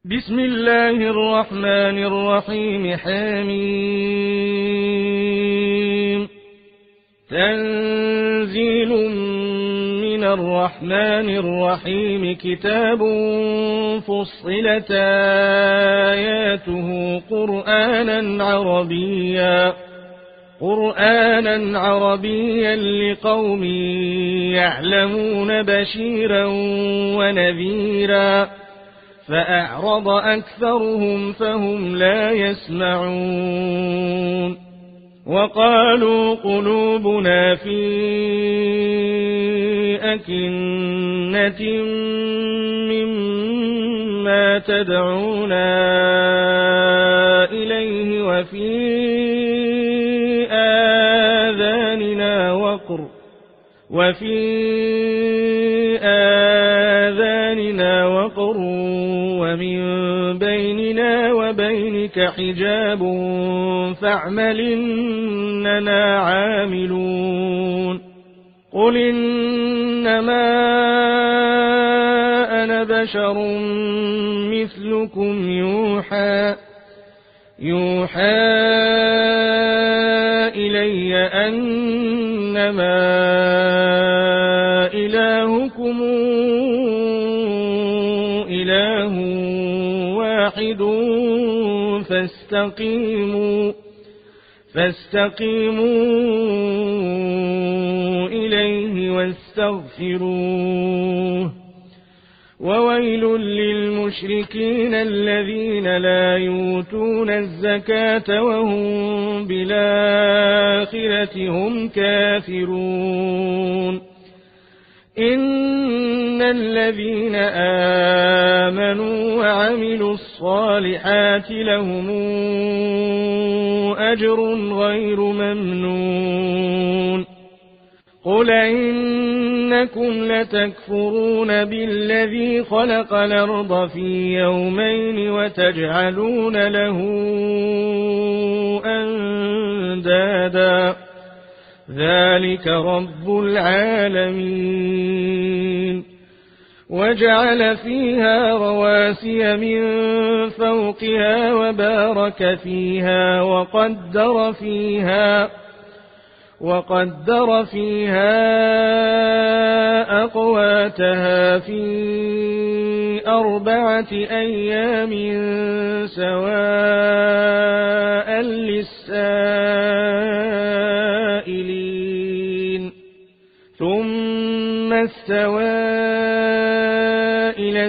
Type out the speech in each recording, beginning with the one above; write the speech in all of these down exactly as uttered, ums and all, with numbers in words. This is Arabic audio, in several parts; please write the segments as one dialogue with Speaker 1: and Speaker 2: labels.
Speaker 1: بسم الله الرحمن الرحيم. حميم. تنزيل من الرحمن الرحيم. كتاب فصلت آياته قرآنا عربيا قرآنا عربيا لقوم يعلمون بشيرا ونذيرا فأعرض أكثرهم فهم لا يسمعون. وقالوا قلوبنا في أكنة مما تدعونا إليه وفي آذاننا وقر وفي آذاننا وقر ومن بيننا وبينك حجاب فاعمل إننا عاملون. قل إنما أنا بشر مثلكم يوحى يوحى إلي أنما إلهكم إله واحد فاستقيموا فاستقيموا إليه واستغفروه. وويل للمشركين الذين لا يؤتون الزكاة وهم بالآخرة هم كافرون. إن الذين آمنوا وعملوا الصالحات لهم أجر غير ممنون. قل إنكم لتكفرون بالذي خلق الأرض في يومين وتجعلون له أندادا ذلك رب العالمين. وجعل فيها رواسي من فوقها وبارك فيها وقدر فيها وقدر فيها أقواتها في أربعة أيام سواء للسائلين. ثم استوى إلى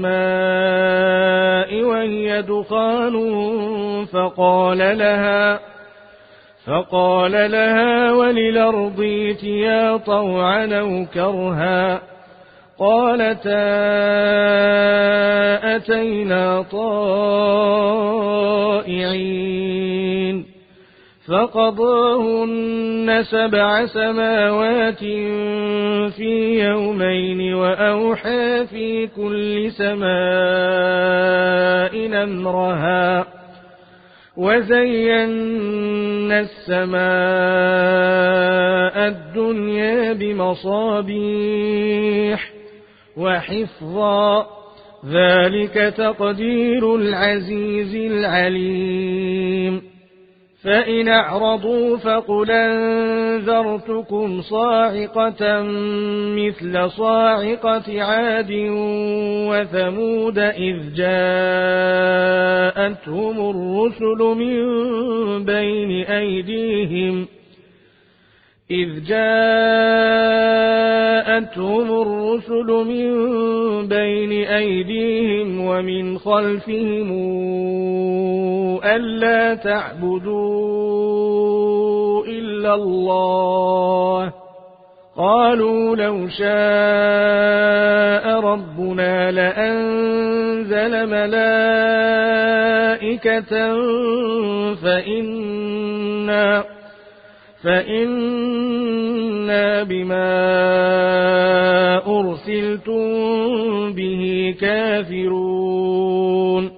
Speaker 1: السماء وهي دخان فقال لها فقال لها وللأرض ائتيا طوعا أو كرها قالتا أتينا طائعين. فقضاهن سبع سماوات في يومين وأوحى في كل سماء أمرها وزينا السماء الدنيا بمصابيح وحفظا ذلك تقدير العزيز العليم. فإن أعرضوا فقل أنذرتكم صاعقة مثل صاعقة عاد وثمود إذ جاءتهم الرسل من بين أيديهم إذ جاءتهم الرسل من بين أيديهم ومن خلفهم ألا تعبدوا إلا الله قالوا لو شاء ربنا لأنزل ملائكة فإنا فإنا بما أرسلتم به كافرون.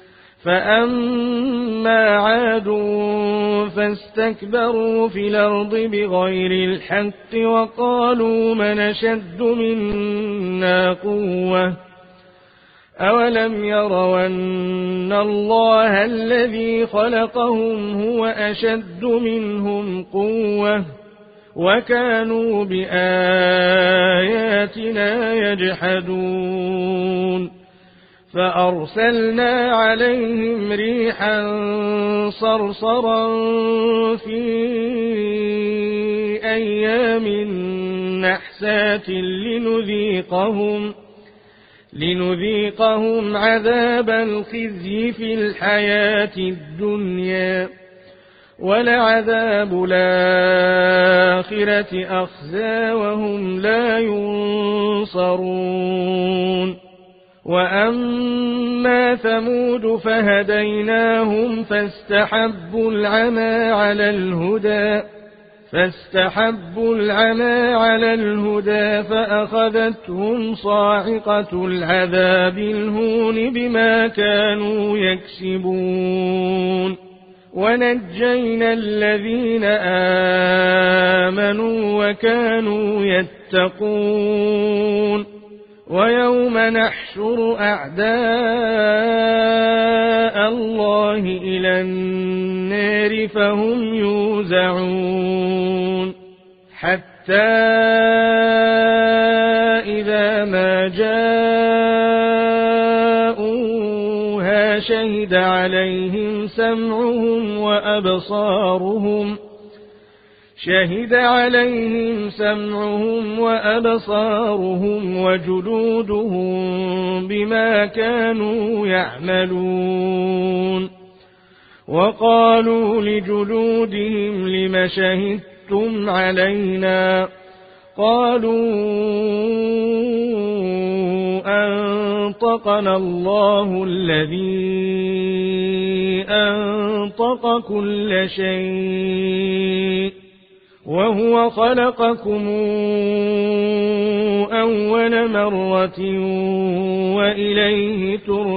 Speaker 1: فأما عاد فاستكبروا في الأرض بغير الحق وقالوا من أشد منا قوة أولم يروا أن الله الذي خلقهم هو أشد منهم قوة وكانوا بآياتنا يجحدون فأرسلنا عليهم ريحا صرصرا في أيام نحسات لنذيقهم لنذيقهم عذاب الخزي في الحياة الدنيا ولعذاب الآخرة أخزى وهم لا ينصرون وأما ثمود فهديناهم فاستحبوا العمى على الهدى فاستحبوا العمى على الهدى فأخذتهم صاعقة العذاب الهون بما كانوا يكسبون ونجينا الذين آمنوا وكانوا يتقون ويوم نحشر أعداء الله إلى النار فهم يوزعون حتى إذا ما جاءوها شهد عليهم سمعهم وأبصارهم شهد عليهم سمعهم وأبصارهم وجلودهم بما كانوا يعملون وقالوا لجلودهم لم شهدتم علينا قالوا أنطقنا الله الذي أنطق كل شيء وهو خلقكم أول مرة وإليه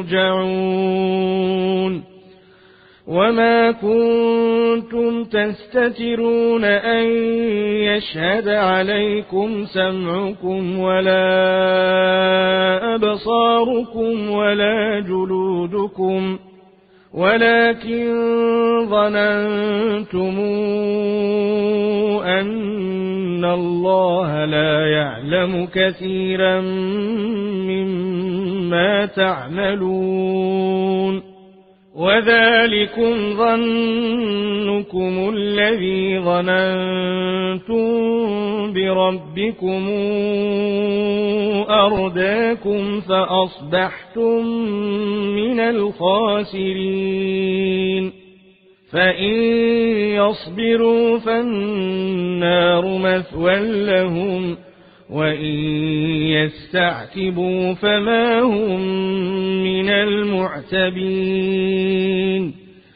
Speaker 1: ترجعون وما كنتم تستترون أن يشهد عليكم سمعكم ولا أبصاركم ولا جلودكم ولكن ظننتم أن الله لا يعلم كثيرا مما تعملون وذلكم ظنكم الذي ظننتم بربكم أرداكم فأصبحتم من الخاسرين فإن يصبروا فالنار مثوى لهم وإن يستعتبوا فما هم من المعتبين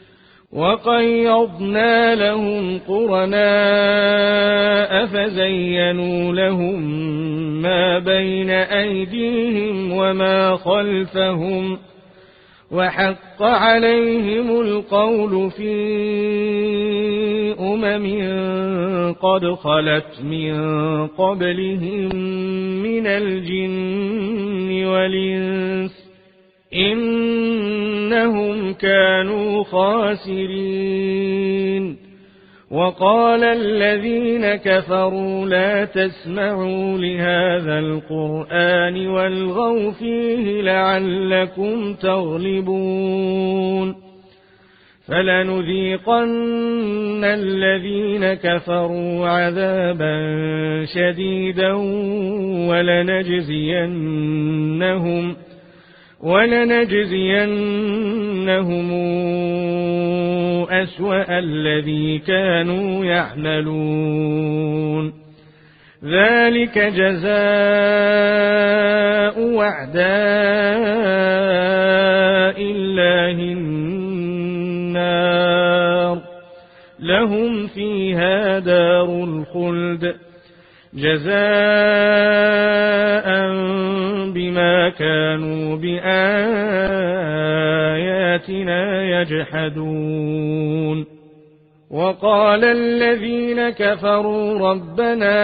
Speaker 1: وقيضنا لهم قرناء فزينوا لهم ما بين أيديهم وما خلفهم وحق عليهم القول في أمم قد خلت من قبلهم من الجن والإنس إنهم كانوا خاسرين وقال الذين كفروا لا تسمعوا لهذا القرآن والغوا فيه لعلكم تغلبون فلنذيقن الذين كفروا عذابا شديدا ولنجزينهم ولنجزينهم أسوأ الذي كانوا يعملون ذلك جزاء أعداء الله النار لهم فيها دار الخلد جزاء بما كانوا بآياتنا يجحدون وقال الذين كفروا ربنا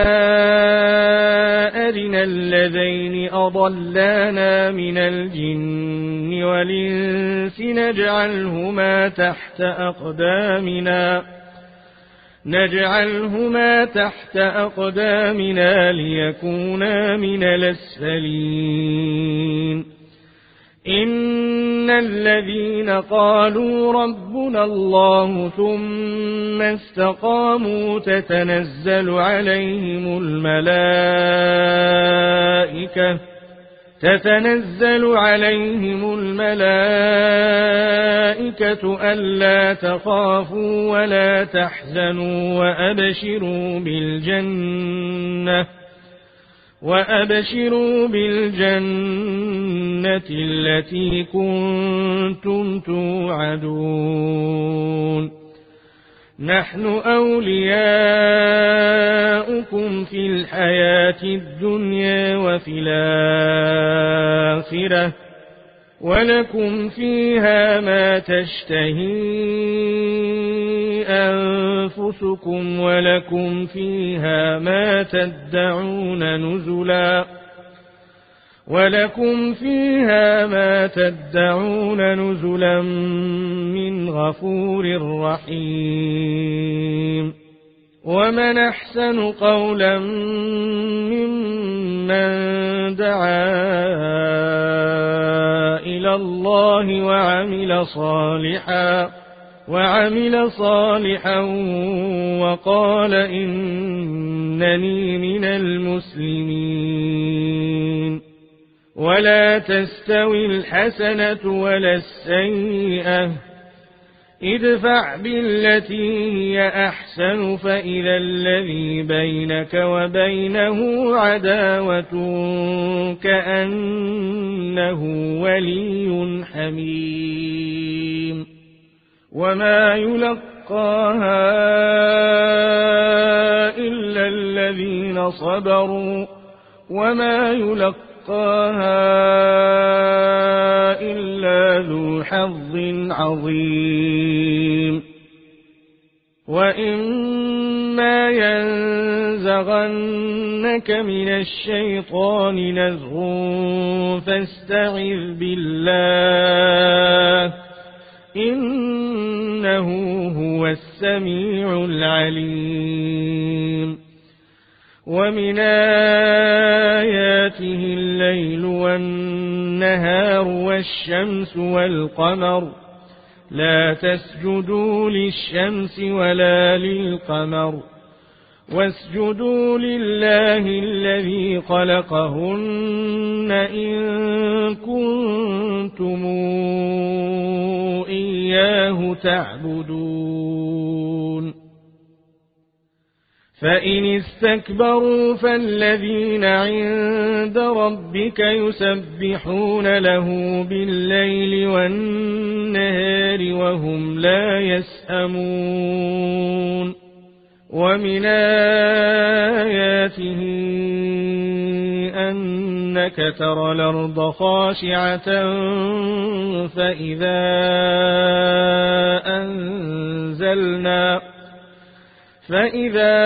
Speaker 1: أرنا الذين أضلانا من الجن والإنس نجعلهما تحت أقدامنا نجعلهما تحت أقدامنا ليكونا من الأسفلين إن الذين قالوا ربنا الله ثم استقاموا تتنزل عليهم الملائكة تتنزل عليهم الملائكة ألا تخافوا ولا تحزنوا وأبشروا بالجنة وأبشروا بالجنة التي كنتم توعدون نحن أولياؤكم في الحياة الدنيا وفي الآخرة ولكم فيها ما تشتهي أنفسكم ولكم فيها ما تدعون نزلا ولكم فيها ما تدعون نزلا من غفور رحيم ومن أحسن قولا ممن دعا إلى الله وعمل صالحا وعمل صالحا وقال إنني من المسلمين ولا تستوي الحسنة ولا السيئة ادفع بالتي هي أحسن فإذا الذي بينك وبينه عداوة كأنه ولي حميم وما يلقاها إلا الذين صبروا وما يلقاها إلا ذو حظ عظيم وإما ينزغنك من الشيطان نزغ فاستعذ بالله إنه هو السميع العليم ومن آياته الليل والنهار والشمس والقمر لا تسجدوا للشمس ولا للقمر واسجدوا لله الذي خلقهن إن كنتم إياه تعبدون فإن استكبروا فالذين عند ربك يسبحون له بالليل والنهار وهم لا يسأمون ومن آياته أنك ترى الأرض خاشعة فإذا أنزلنا فإذا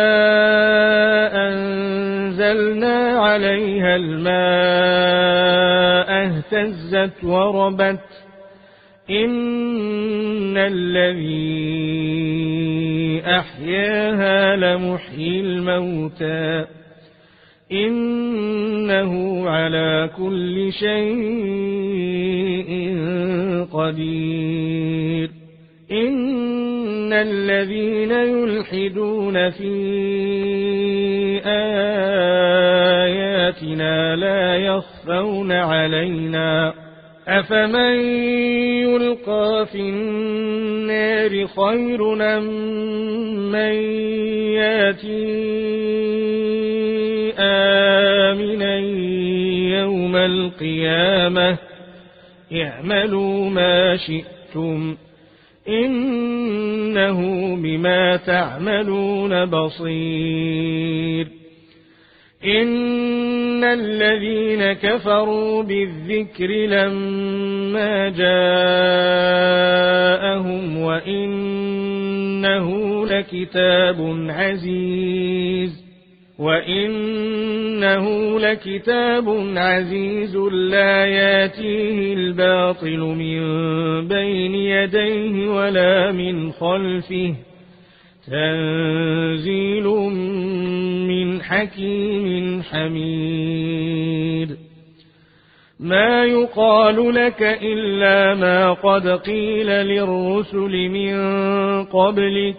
Speaker 1: أنزلنا عليها الماء اهتزت وربت إن الذي أحياها لمحيي الموتى إنه على كل شيء قدير إن الذين يلحدون في آياتنا لا يخفون علينا أفمن يلقى في النار خير أم من ياتي آمنا يوم القيامة اعملوا ما شئتم إنه بما تعملون بصير إن الذين كفروا بالذكر لما جاءهم وإنه لكتاب عزيز وإنه لكتاب عزيز لا ياتيه الباطل من بين يديه ولا من خلفه تنزيل من حكيم حميد ما يقال لك إلا ما قد قيل للرسل من قبلك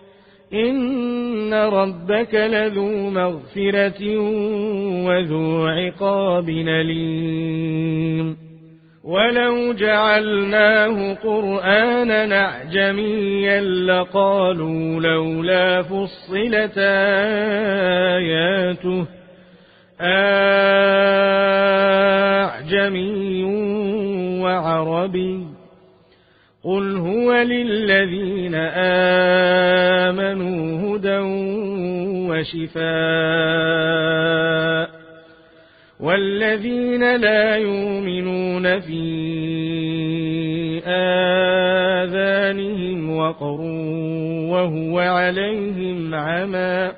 Speaker 1: إن ربك لذو مغفرة وذو عقاب أليم ولو جعلناه قرآنا أعجميا لقالوا لولا فصلت آياته أعجمي وعربي قل هو للذين آمنوا هدى وشفاء والذين لا يؤمنون في آذانهم وقر وهو عليهم عمى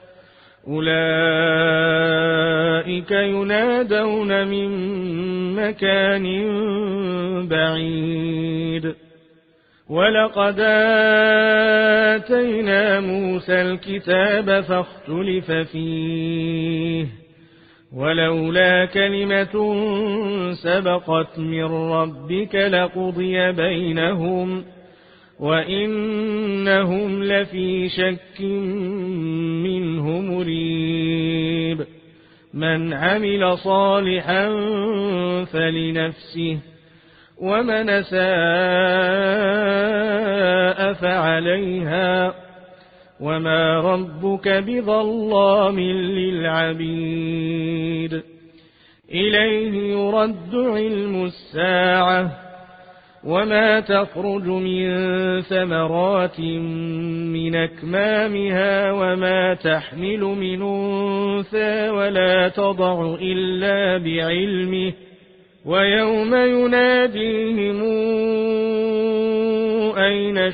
Speaker 1: أولئك ينادون من مكان بعيد ولقد آتينا موسى الكتاب فاختلف فيه ولولا كلمة سبقت من ربك لقضي بينهم وإنهم لفي شك منه مريب من عمل صالحا فلنفسه ومن أساء فعليها وما ربك بظلام للعبيد إليه يرد علم الساعة وما تخرج من ثمرات من أكمامها وما تحمل من أنثى ولا تضع إلا بعلمه ويوم يناديهم أين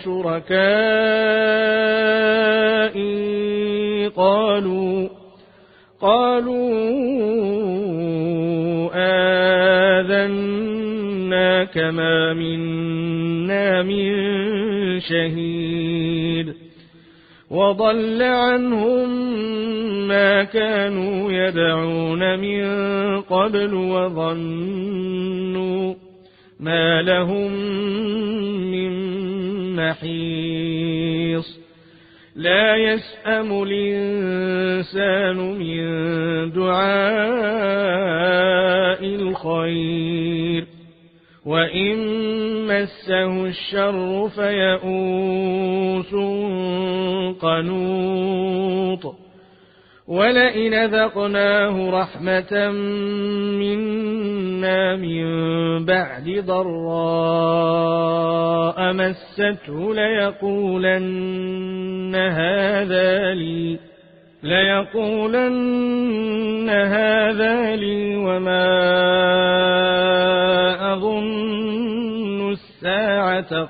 Speaker 1: شركائي قالوا قالوا آذناك ما منا من شهيد وضل عنهم ما كانوا يدعون من قبل وظنوا ما لهم من محيص لا يسأم الإنسان من دعاء الخير وإن مسه الشر فيئوس قنوط ولئن ذقناه رحمة منا من بعد ضراء مسته ليقولن هذا لي ليقولن هذا لي وما أظن الساعة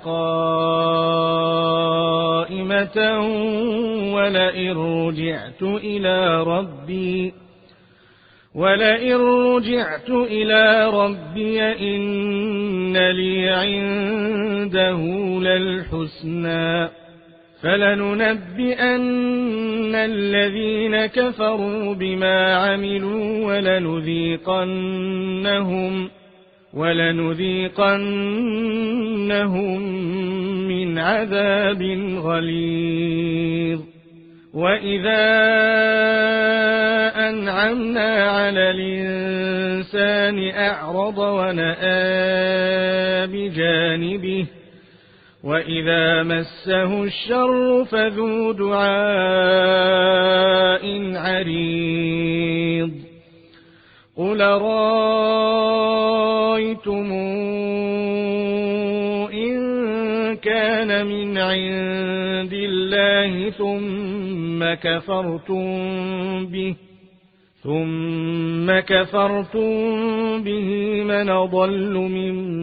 Speaker 1: قائمة ولئن رجعت إلى ربي ولئن رجعت إلى ربي إن لي عنده للحسنى فلننبئن الذين كفروا بما عملوا ولنذيقنهم ولنذيقنهم من عذاب غليظ وإذا أنعمنا على الإنسان أعرض ونأى بجانبه وإذا مسه الشر فذو دعاء عريض قل رأيتم إن كان من عند الله ثم كفرتم به ثم كفرتم به من أضل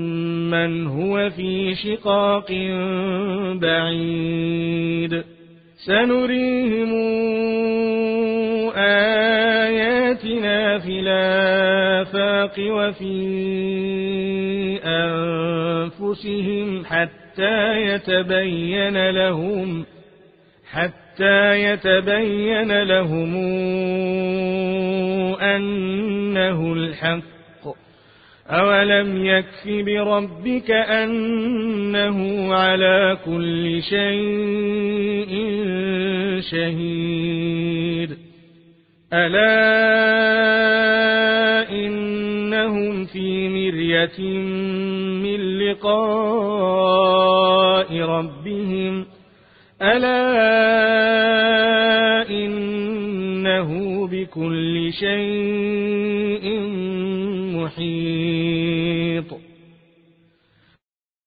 Speaker 1: ممن هو في شقاق بعيد سنريهم آياتنا في الآفاق وفي أنفسهم حتى يتبين لهم حتى يتبين لهم أنه الحق أولم يكف بربك أنه على كل شيء شهيد ألا إنهم في مرية من لقاء ربهم ألا إنه بكل شيء محيط